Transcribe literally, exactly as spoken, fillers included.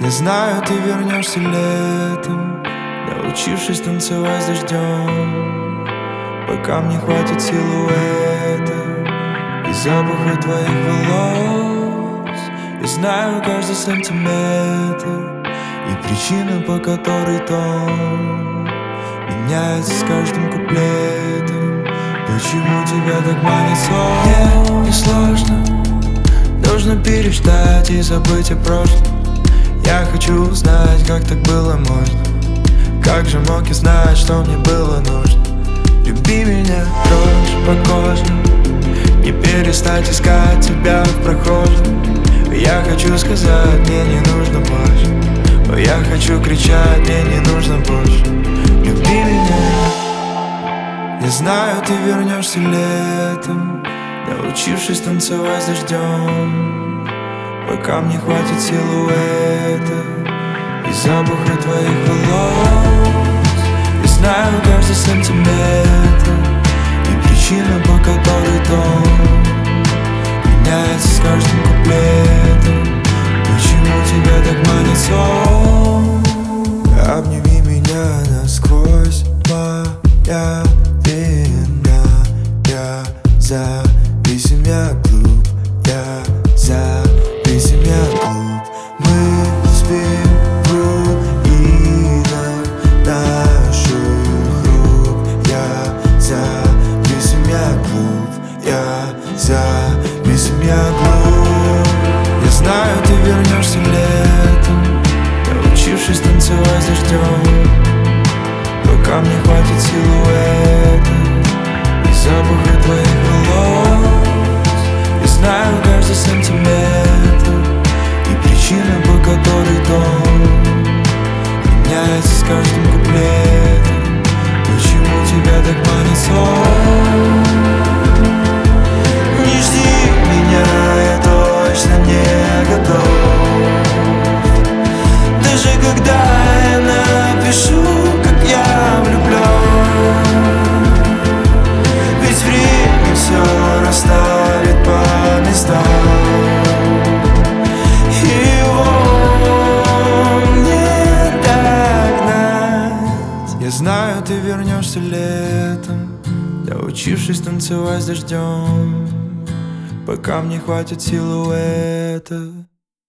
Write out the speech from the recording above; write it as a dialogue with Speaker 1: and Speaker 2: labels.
Speaker 1: Я знаю, ты вернешься летом, научившись танцевать с дождем. Пока мне хватит силуэта и запаха твоих волос. Я знаю каждый сантиметр и причину, по которой тон меняется с каждым куплетом. Почему тебя так манит сон? Мне не сложно, нужно переждать и забыть о прошлом. Я хочу узнать, как так было можно. Как же мог я знать, что мне было нужно? Люби меня, дрожь по коже, не перестать искать тебя в прохожем. Я хочу сказать, мне не нужно больше. Я хочу кричать, мне не нужно больше. Люби меня. Я знаю, ты вернешься летом, научившись танцевать с дождем. Пока мне хватит силуэта и запаха твоих волос. Я знаю каждый сантиметр и причину, по которой тон меняется с каждым куплетом. Почему тебя так манит сон? Обними меня насквозь, моя вина. Я запись меня клуб, я запись меня клуб. Мы спим в руинах наших рук. Я запись меня клуб, я запись меня клуб. Я знаю, ты вернешься летом, научившись танцевать с дождем. Пока мне хватит силуэта и запаха твоих волос. Я знаю каждый сантиметр и причину, по которой тон меняется с каждым куплетом. Почему тебя так манит сон? Не жди меня, я точно не готов. Даже когда я напишу, как я влюблен. Ведь время все расставит по местам. Его не догнать. Я знаю, ты вернешься летом, научившись танцевать с дождем. Пока мне хватит силуэта